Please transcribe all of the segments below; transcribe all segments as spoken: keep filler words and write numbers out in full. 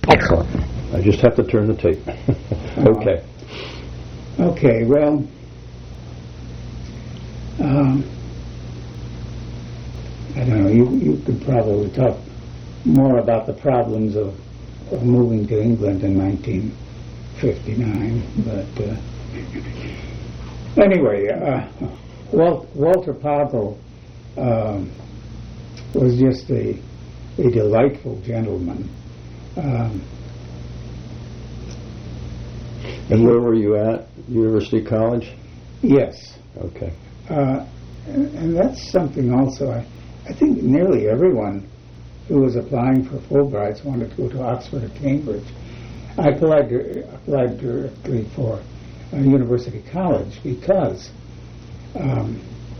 Excellent. I just have to turn the tape. Okay. Uh, okay, well, um, I don't know, you, you could probably talk more about the problems of, of moving to England in nineteen fifty-nine, but uh, anyway, uh, Walt, Walter Poggle um, was just a, a delightful gentleman. Um, and where were you at? University College? Yes. Okay. Uh, and, and that's something also, I, I think nearly everyone who was applying for Fulbrights wanted to go to Oxford or Cambridge. I applied, applied directly for uh, University College because um,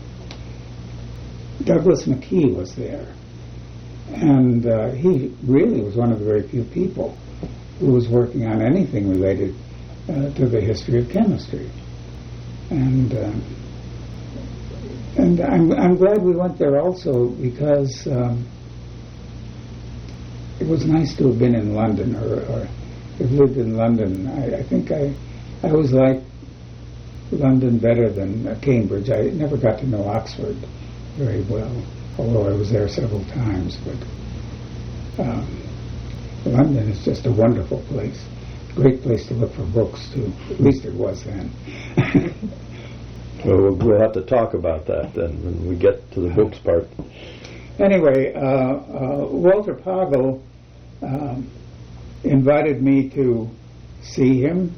Douglas McKee was there. And uh, he really was one of the very few people who was working on anything related uh, to the history of chemistry. And uh, and I'm, I'm glad we went there also because um, it was nice to have been in London or, or have lived in London. I, I think I, I always liked London better than uh, Cambridge. I never got to know Oxford very well, although I was there several times. But um, London is just a wonderful place. Great place to look for books, too. At least it was then. Well, we'll have to talk about that then when we get to the books part. Anyway, uh, uh, Walter Poggle um, invited me to see him,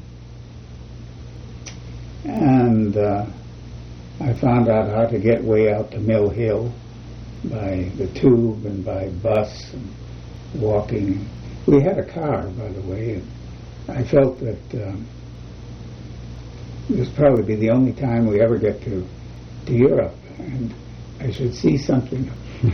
and uh, I found out how to get way out to Mill Hill by the tube and by bus and walking. We had a car, by the way, and I felt that um, this would probably be the only time we ever get to, to Europe, and I should see something.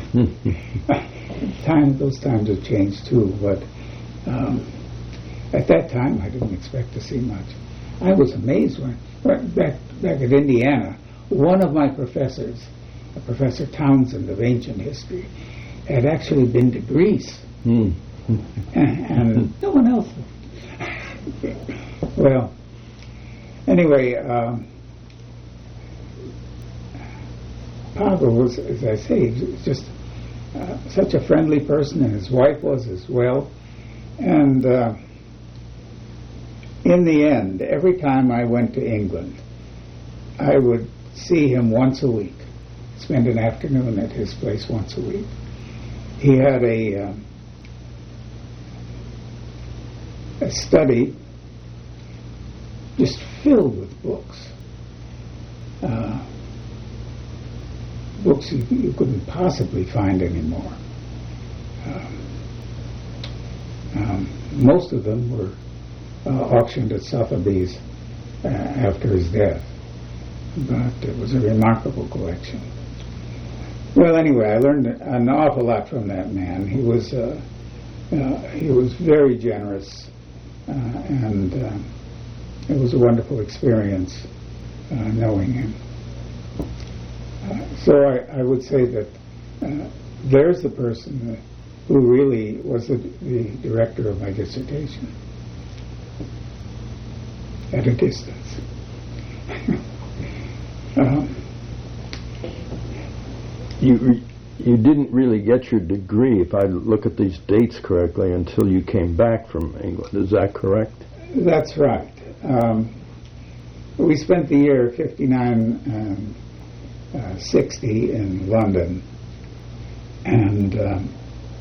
Time, those times have changed too, but um, at that time I didn't expect to see much. I was amazed when, when back, back at Indiana, one of my professors, Professor Townsend of ancient history, had actually been to Greece, mm. and, and no one else. Well, anyway, um, Poggle was, as I say, he was just uh, such a friendly person, and his wife was as well. And uh, in the end, every time I went to England, I would see him once a week, spend an afternoon at his place once a week. He had a, um, a study just filled with books. Uh, books you, you couldn't possibly find anymore. Um, um, most of them were uh, auctioned at Sotheby's uh, after his death, but it was a remarkable collection. Well, anyway, I learned an awful lot from that man. He was uh, uh, he was very generous, uh, and uh, it was a wonderful experience uh, knowing him. Uh, so I, I would say that uh, there's the person who really was the, the director of my dissertation at a distance. um, you you didn't really get your degree, if I look at these dates correctly, until you came back from England. Is that correct? That's right. Um, we spent the year fifty-nine and uh, sixty in London, and um,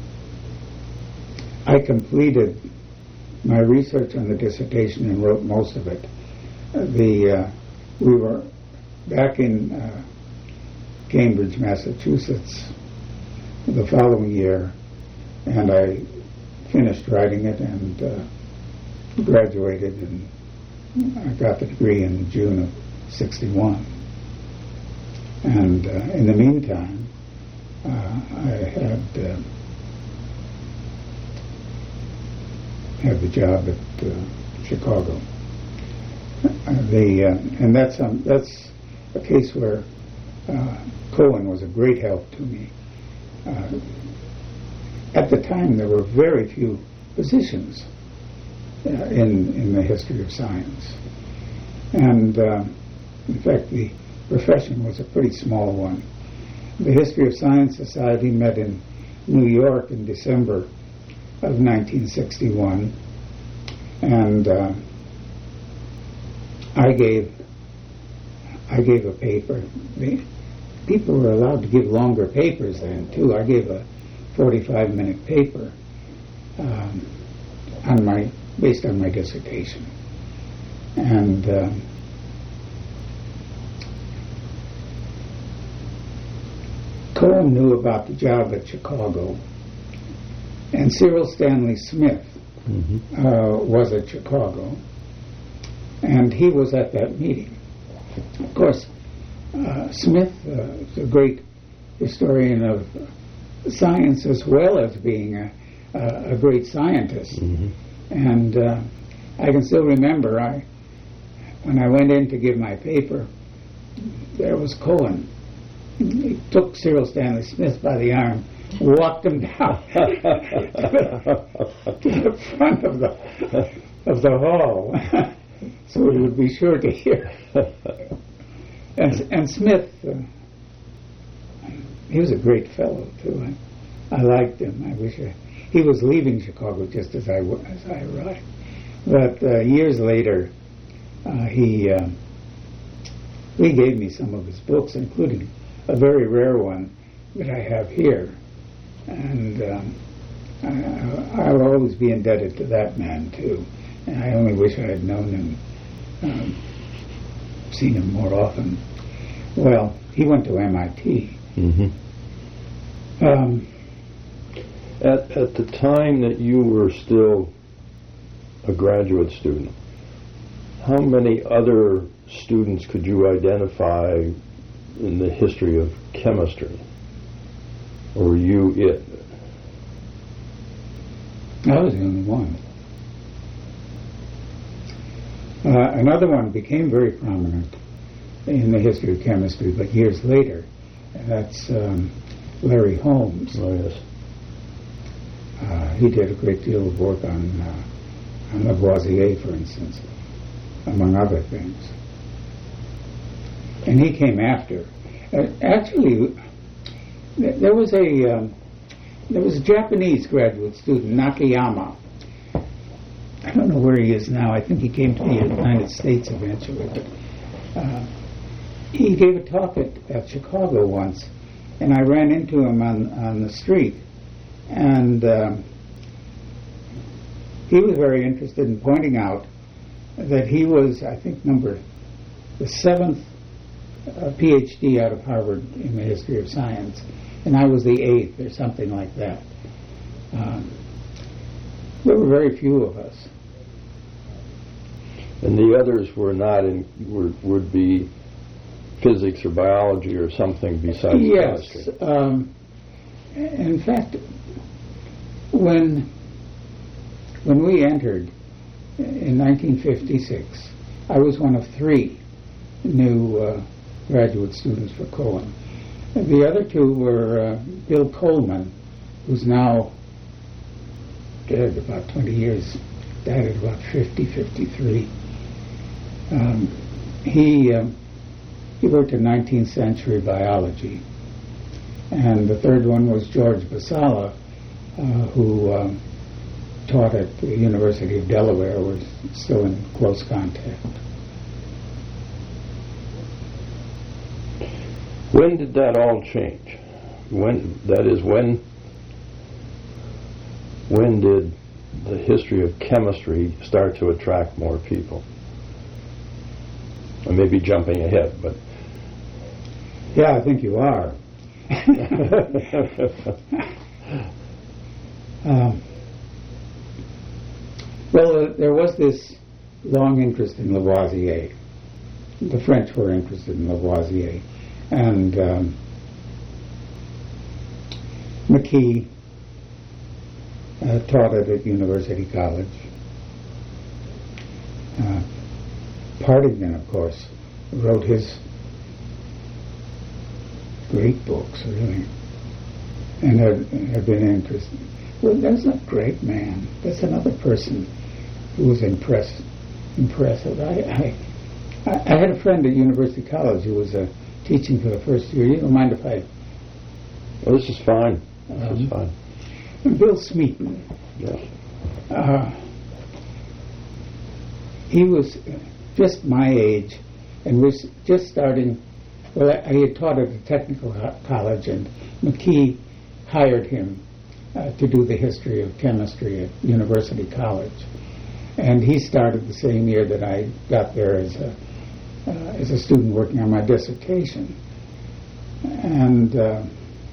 I completed my research on the dissertation and wrote most of it. Uh, the uh, we were back in uh, Cambridge, Massachusetts, the following year, and I finished writing it and uh, graduated, and I got the degree in June of sixty-one. And uh, in the meantime, uh, I had uh, had the job at uh, Chicago. Uh, the uh, and that's um, that's a case where uh, Cohen was a great help to me. Uh, at the time, there were very few positions uh, in in the history of science. And uh, in fact, the profession was a pretty small one. The History of Science Society met in New York in December of nineteen sixty-one, and uh, I gave I gave a paper. The people were allowed to give longer papers then too. I gave a forty-five minute paper um, on my based on my dissertation, and um, Cohen knew about the job at Chicago, and Cyril Stanley Smith mm-hmm. uh, was at Chicago, and he was at that meeting. Of course, uh, Smith uh, is a great historian of science as well as being a, a, a great scientist. Mm-hmm. And uh, I can still remember I, when I went in to give my paper, there was Cohen. He took Cyril Stanley Smith by the arm, walked him down to, the, to the front of the of the hall, so he would be sure to hear. And, and Smith, uh, he was a great fellow too. I, I liked him. I wish I, he was leaving Chicago just as I as I arrived. But uh, years later, uh, he uh, he gave me some of his books, including a very rare one that I have here, and um, I, I'll always be indebted to that man too. And I only wish I had known him, um, seen him more often. Well, he went to M I T. Mm-hmm. Um, at at the time that you were still a graduate student, how many other students could you identify in the history of chemistry? Or were you it? I was the only one. Uh, another one became very prominent in the history of chemistry, but years later, and that's um, Larry Holmes. Oh, yes. Uh, he did a great deal of work on, uh, on Lavoisier, for instance, among other things. And he came after. Uh, actually, th- there was a um, there was a Japanese graduate student, Nakayama. I don't know where he is now. I think he came to the United States eventually. But uh, he gave a talk at, at Chicago once, and I ran into him on on the street, and um, he was very interested in pointing out that he was, I think, number the seventh a PhD out of Harvard in the history of science, and I was the eighth or something like that. Um, there were very few of us. And the others were not in, were, would be physics or biology or something besides yes, chemistry. Yes. Um, in fact, when when we entered in nineteen fifty-six, I was one of three new uh, graduate students for Cohen. The other two were uh, Bill Coleman, who's now dead about twenty years, died at about fifty, fifty-three. Um, he, um, he worked in nineteenth century biology. And the third one was George Basala, uh, who um, taught at the University of Delaware, was still in close contact. When did that all change? When, that is, when when did the history of chemistry start to attract more people? I may be jumping ahead, but... Yeah, I think you are. um, well, uh, there was this long interest in Lavoisier. The French were interested in Lavoisier. And um, McKee uh, taught it at University College. Uh, Partington, of course, wrote his great books, really, and had, had been interested. Well, that's a great man. That's another person it was impress, impressive. I, I I had a friend at University College who was uh, teaching for the first year. You don't mind if I... Well, this is fine. This um, is fine. Bill Smeaton. Yes. Uh, he was just my age and was just starting... Well, I, I had taught at a technical ho- college, and McKee hired him uh, to do the history of chemistry at University College. And he started the same year that I got there as a, uh, as a student working on my dissertation. And uh,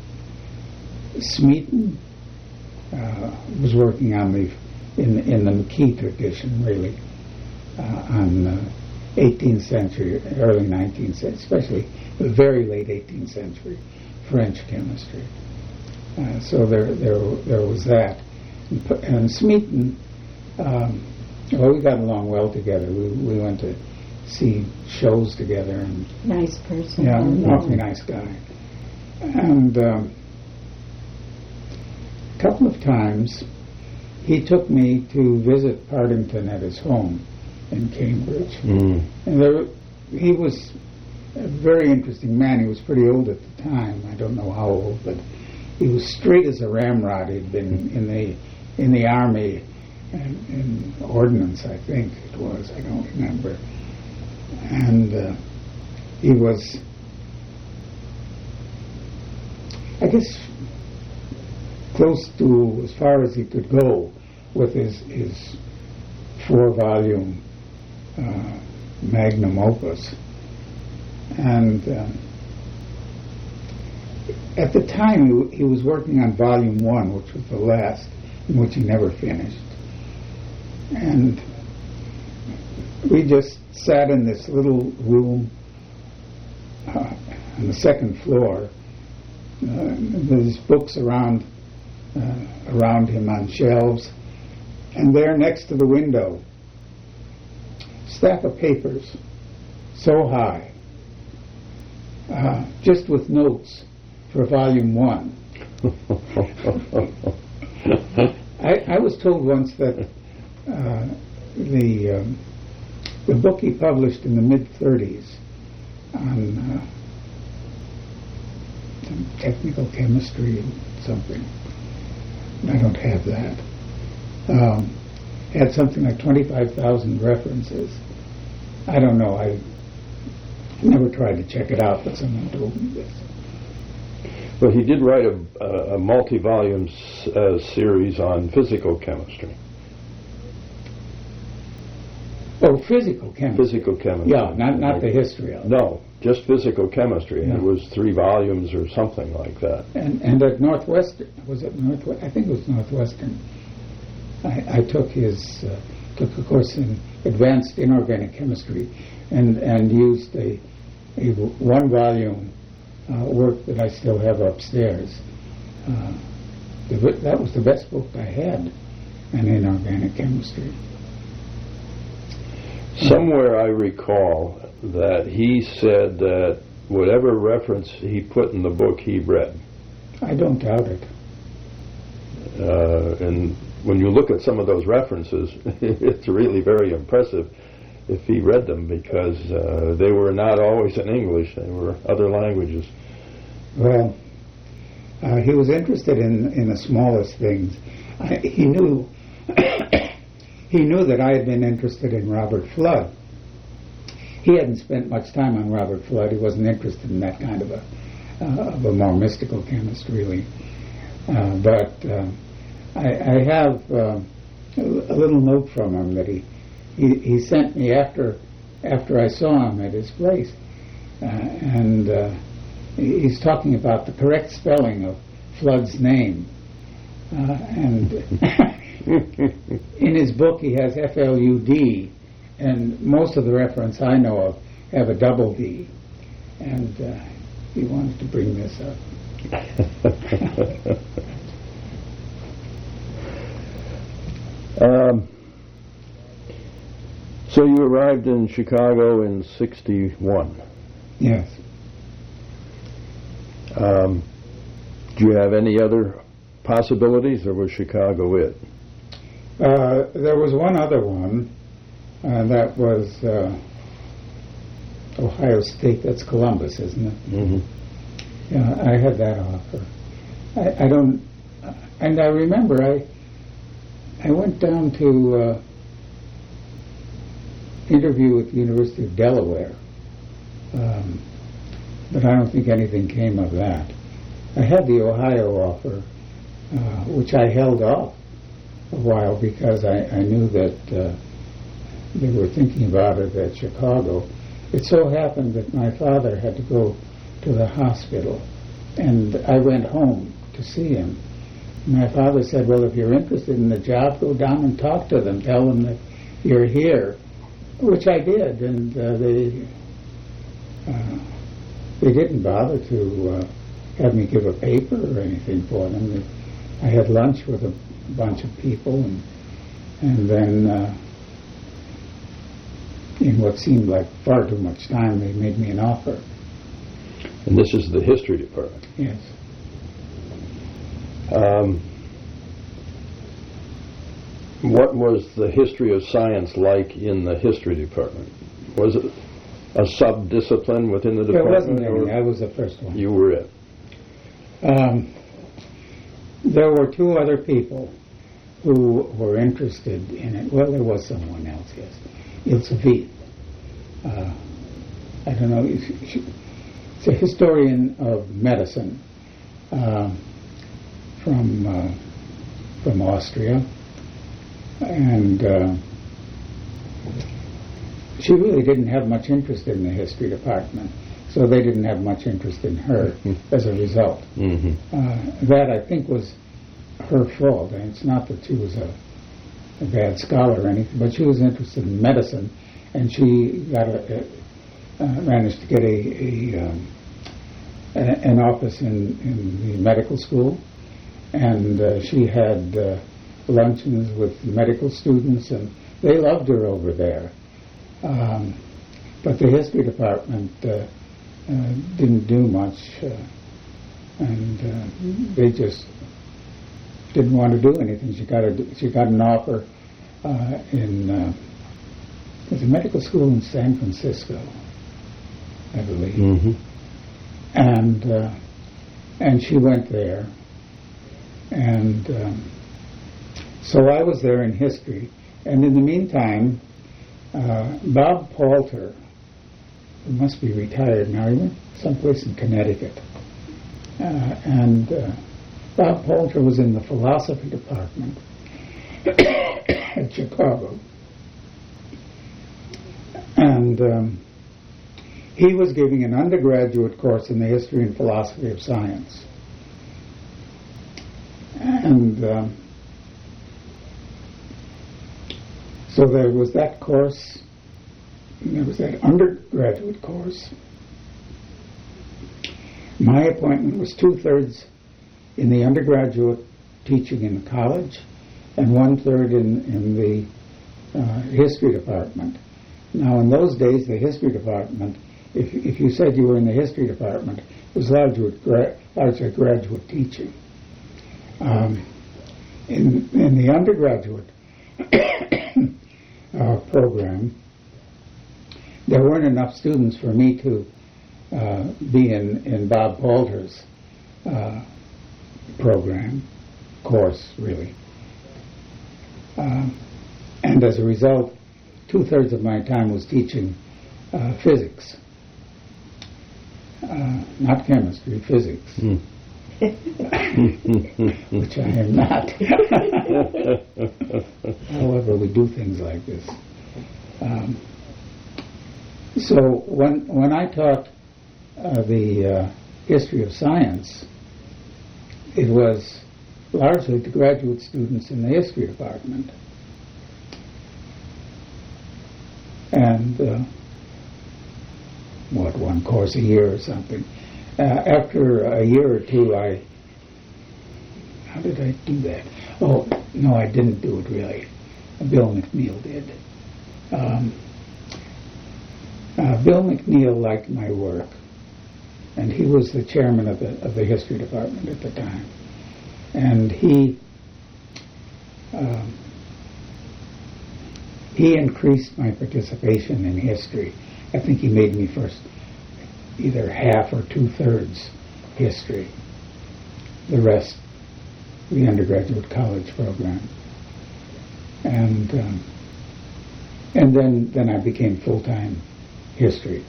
Smeaton uh, was working on the, in, in the McKee tradition, really, uh, on uh, eighteenth century, early nineteenth century, especially the very late eighteenth century French chemistry. Uh, so there, there, there was that. And, and Smeaton, um, well, we got along well together. We we went to see shows together, and nice person. Yeah, an awfully nice guy. And um, a couple of times, he took me to visit Partington at his home in Cambridge. Mm. And there, he was a very interesting man. He was pretty old at the time. I don't know how old, but he was straight as a ramrod. He'd been in the in the army and in ordnance, I think it was. I don't remember. And uh, he was, I guess, close to as far as he could go with his his four-volume uh, magnum opus. And um, at the time, he, he was working on volume one, which was the last, in which he never finished. And we just sat in this little room uh, on the second floor. Uh, there's books around uh, around him on shelves, and there next to the window, stack of papers so high, uh, just with notes for volume one. I, I was told once that uh, the um, the book he published in the mid thirties on uh, technical chemistry and something, I don't have that, um, had something like twenty-five thousand references. I don't know. I never tried to check it out, but someone told me this. Well, he did write a, a multi-volume s- uh, series on physical chemistry. Oh, physical chemistry. Physical chemistry. Yeah, not not the history of it. No, just physical chemistry. And Yeah. it was three volumes or something like that. And and at Northwestern, was it Northwestern? I think it was Northwestern. I, I took his uh, took a course in advanced inorganic chemistry, and and used a a one volume uh, work that I still have upstairs. Uh, the, that was the best book I had in inorganic chemistry. Somewhere I recall that he said that whatever reference he put in the book, he read. I don't doubt it. Uh, and when you look at some of those references, it's really very impressive if he read them, because uh, they were not always in English, they were other languages. Well, uh, he was interested in, in the smallest things. I, he knew he knew that I had been interested in Robert Flood. He hadn't spent much time on Robert Flood. He wasn't interested in that kind of a uh, of a more mystical chemist, really. Uh, but uh, I, I have uh, a little note from him that he, he he sent me after after I saw him at his place, uh, and uh, he's talking about the correct spelling of Flood's name, uh, and in his book he has F L U D, and most of the reference I know of have a double D, and uh, he wanted to bring this up. um, so you arrived in Chicago in sixty-one. Yes. Um, do you have any other possibilities, or was Chicago it? Uh, there was one other one, uh, that was uh, Ohio State. That's Columbus, isn't it? Mm-hmm. Yeah, I had that offer. I, I don't, and I remember I I went down to uh, interview with the University of Delaware, um, but I don't think anything came of that. I had the Ohio offer, uh, which I held off a while because I, I knew that uh, they were thinking about it at Chicago. It so happened that my father had to go to the hospital, and I went home to see him. My father said, well, if you're interested in the job, go down and talk to them. Tell them that you're here, which I did, and uh, they uh, they didn't bother to uh, have me give a paper or anything for them. They, I had lunch with a bunch of people, and and then uh, in what seemed like far too much time, they made me an offer. And this is the history department. Yes. Um, what was the history of science like in the history department? Was it a sub-discipline within the There department? wasn't any. I was the first one. You were it. Um, there were two other people who were interested in it. Well, there was someone else, yes. Ilse Wieth. Uh, I don't know. She, she's a historian of medicine uh, from uh, from Austria, and uh, she really didn't have much interest in the history department, so they didn't have much interest in her as a result. Mm-hmm. Uh, that, I think, was her fault, and it's not that she was a, a bad scholar or anything, but she was interested in medicine, and she got a, a, uh, managed to get a, a, um, a an office in, in the medical school, and uh, she had uh, luncheons with medical students, and they loved her over there. Um, but the history department uh, uh, didn't do much, uh, and uh, they just didn't want to do anything. She got a, she got an offer uh, in uh, it was a medical school in San Francisco, I believe, Mm-hmm. and uh, and she went there, and um, so I was there in history, and in the meantime, uh, Bob Palter, who must be retired now, he went someplace in Connecticut, uh, and uh, Bob Palter was in the philosophy department at Chicago. And um, he was giving an undergraduate course in the history and philosophy of science. And um, so there was that course, and there was that undergraduate course. My appointment was two-thirds in the undergraduate teaching in the college and one-third in, in the uh, history department. Now, in those days, the history department, if if you said you were in the history department, it was largely, gra- largely graduate teaching. Um, in, in the undergraduate uh, program, there weren't enough students for me to uh, be in, in Bob Palter's uh, program, course, really. Um, and as a result, two-thirds of my time was teaching uh, physics. Uh, not chemistry, physics. Mm. Which I am not. However, we do things like this. Um, so when when I taught uh, the uh, history of science, it was largely to graduate students in the history department. And uh, what, one course a year or something. Uh, after a year or two, I, how did I do that? Oh, no, I didn't do it really. Bill McNeil did. Um, uh, Bill McNeil liked my work, and he was the chairman of the, of the history department at the time. And he um, he increased my participation in history. I think he made me first either half or two-thirds history. The rest, the undergraduate college program. And um, and then, then I became full-time history.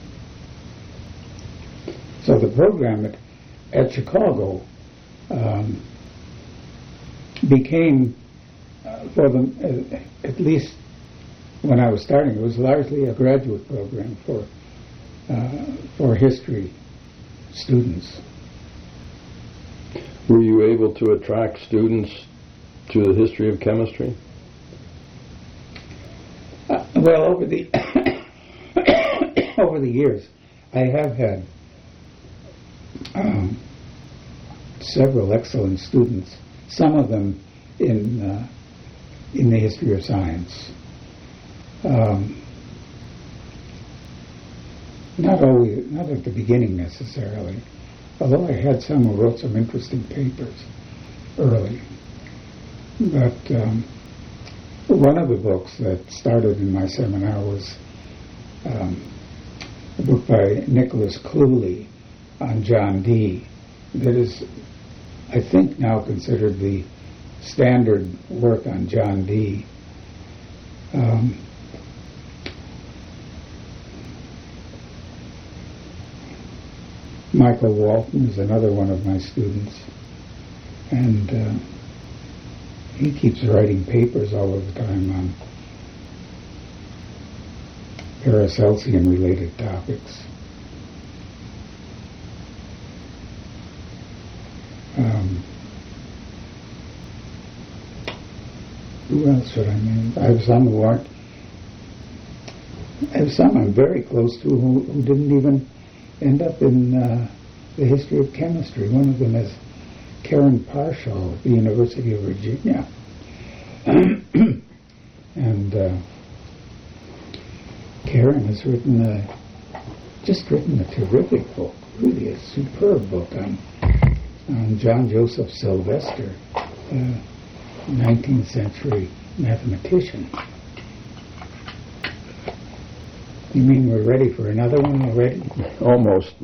So the program at, at Chicago um, became, uh, for the, uh, at least when I was starting, it was largely a graduate program for uh, for history students. Were you able to attract students to the history of chemistry? Uh, well, over the over the years, I have had um, several excellent students. Some of them in uh, in the history of science. Um, not always, not at the beginning necessarily. Although I had some who wrote some interesting papers early. But um, one of the books that started in my seminar was um, a book by Nicholas Cluley on John Dee that is, I think, now considered the standard work on John Dee. Um, Michael Walton is another one of my students, and uh, he keeps writing papers all of the time on Paracelsian-related topics. Um, who else should I name? I have some who aren't. I have some I'm very close to who, who didn't even end up in uh, the history of chemistry. One of them is Karen Parshall at the University of Virginia. and uh, Karen has written a, just written a terrific book, really a superb book on, on John Joseph Sylvester, a nineteenth century mathematician. You mean we're ready for another one already? Almost.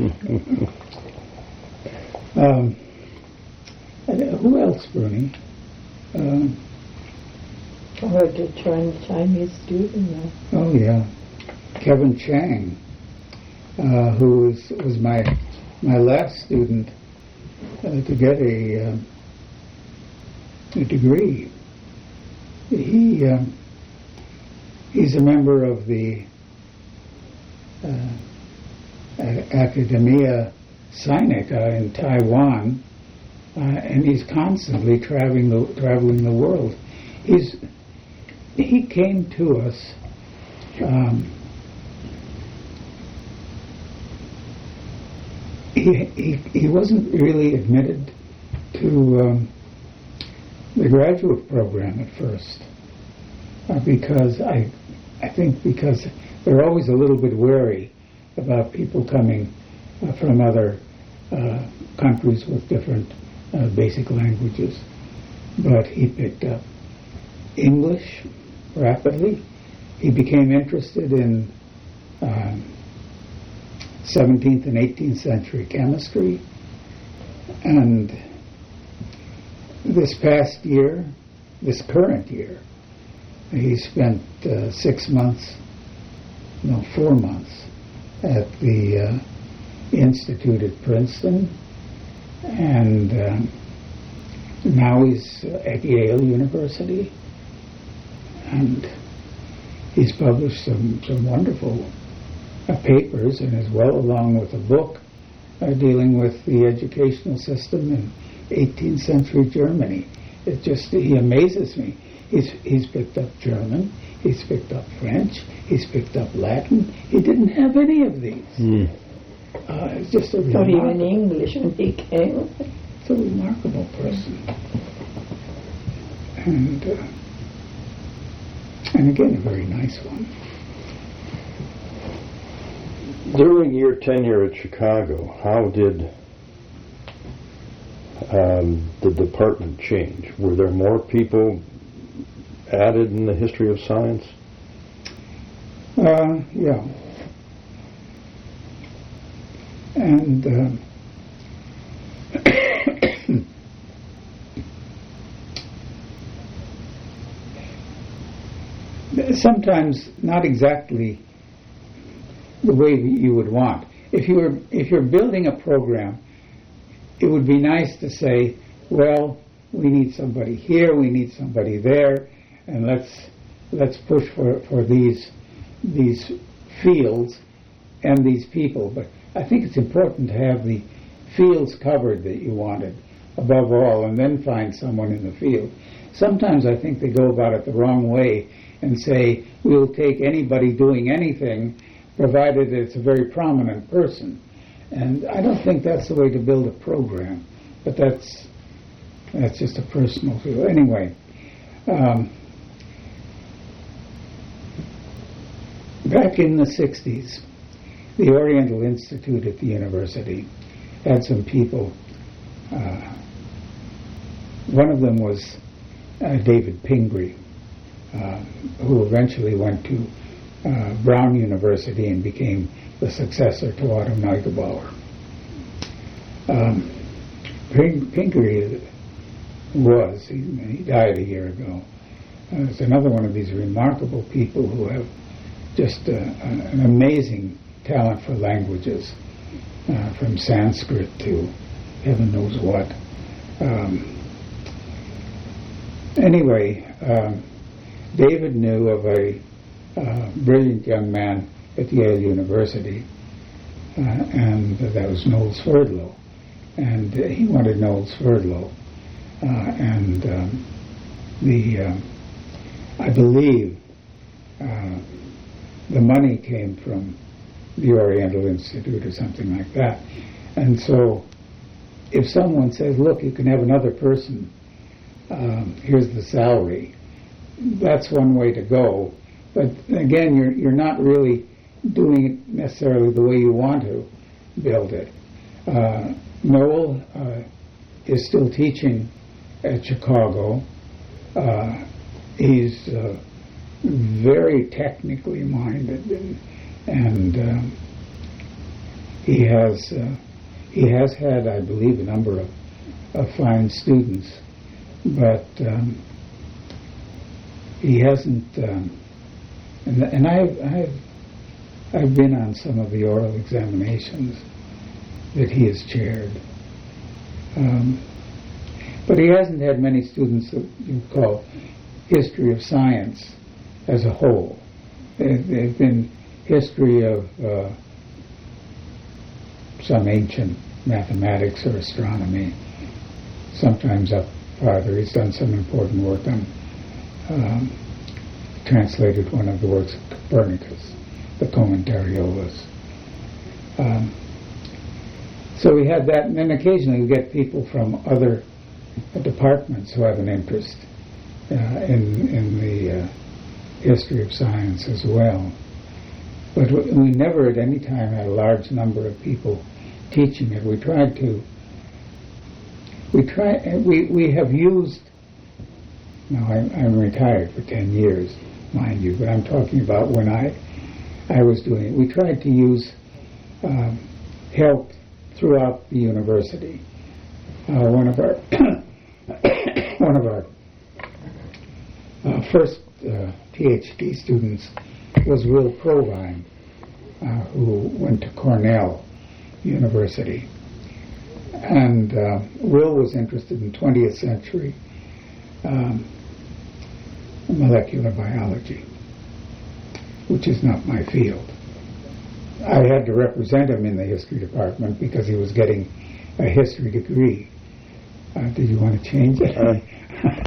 um, who else, Bernie? Um, Or the Chinese student now. Oh, yeah. Kevin Chang, uh, who was, was my my last student uh, to get a, uh, a degree. He uh, he's a member of the Uh, Academia Sinica in Taiwan, uh, and he's constantly traveling the, traveling the world. He's he came to us. Um, he, he he wasn't really admitted to um, the graduate program at first, uh, because I I think because they're always a little bit wary about people coming uh, from other uh, countries with different uh, basic languages. But he picked up English rapidly. He became interested in uh, seventeenth and eighteenth century chemistry. And this past year, this current year, he spent uh, six months no, four months at the uh, Institute at Princeton, and um, now he's at Yale University, and he's published some, some wonderful uh, papers, and as well along with a book uh, dealing with the educational system in eighteenth century Germany. It just, he amazes me. He's, he's picked up German, he's picked up French, he's picked up Latin. He didn't have any of these. Mm. Uh, it's just a Not remarkable... even English when he came. It's a remarkable person. And, uh, and again, a very nice one. During your tenure at Chicago, how did um, the department change? Were there more people added in the history of science? Uh, yeah. And uh, sometimes not exactly the way you would want. If you were if you're building a program, it would be nice to say, well, we need somebody here, we need somebody there, and let's let's push for, for these these fields and these people. But I think it's important to have the fields covered that you wanted above all, and then find someone in the field. Sometimes I think they go about it the wrong way and say, we'll take anybody doing anything, provided it's a very prominent person. And I don't think that's the way to build a program, but that's that's just a personal feel. Anyway, um, back in the sixties, the Oriental Institute at the university had some people. Uh, one of them was uh, David Pingree, uh, who eventually went to uh, Brown University and became the successor to Otto Neugebauer. Um, Ping- Pingree was, he, he died a year ago, uh, is another one of these remarkable people who have just uh, an amazing talent for languages, uh, from Sanskrit to heaven knows what. Um, anyway, um, David knew of a uh, brilliant young man at Yale University, uh, and that was Noel Sverdlow. And uh, he wanted Noel Sverdlow. Uh, and um, the, uh, I believe, uh, the money came from the Oriental Institute or something like that. And so if someone says, look, you can have another person, um, here's the salary, that's one way to go. But again, you're you're not really doing it necessarily the way you want to build it. Uh, Noel uh, is still teaching at Chicago. Uh, he's uh, very technically minded, and, and um, he has uh, he has had, I believe, a number of, of fine students, but um, he hasn't. Um, and and I've I've I've been on some of the oral examinations that he has chaired. Um, but he hasn't had many students that you call history of science as a whole. They've, they've been history of uh, some ancient mathematics or astronomy, sometimes up farther. He's done some important work on, um, translated one of the works of Copernicus, the Commentariolas. Um, so we had that, and then occasionally we get people from other uh, departments who have an interest uh, in, in the uh, history of science as well. But we never at any time had a large number of people teaching it. We tried to, we try, we, we have used, now I'm, I'm retired for ten years, mind you, but I'm talking about when I, I was doing it. We tried to use um, help throughout the university. Uh, one of our, one of our uh, first uh, PhD students was Will Provine, uh, who went to Cornell University. And uh, Will was interested in twentieth century um, molecular biology, which is not my field. I had to represent him in the history department because he was getting a history degree. Uh, did you want to change it? Uh,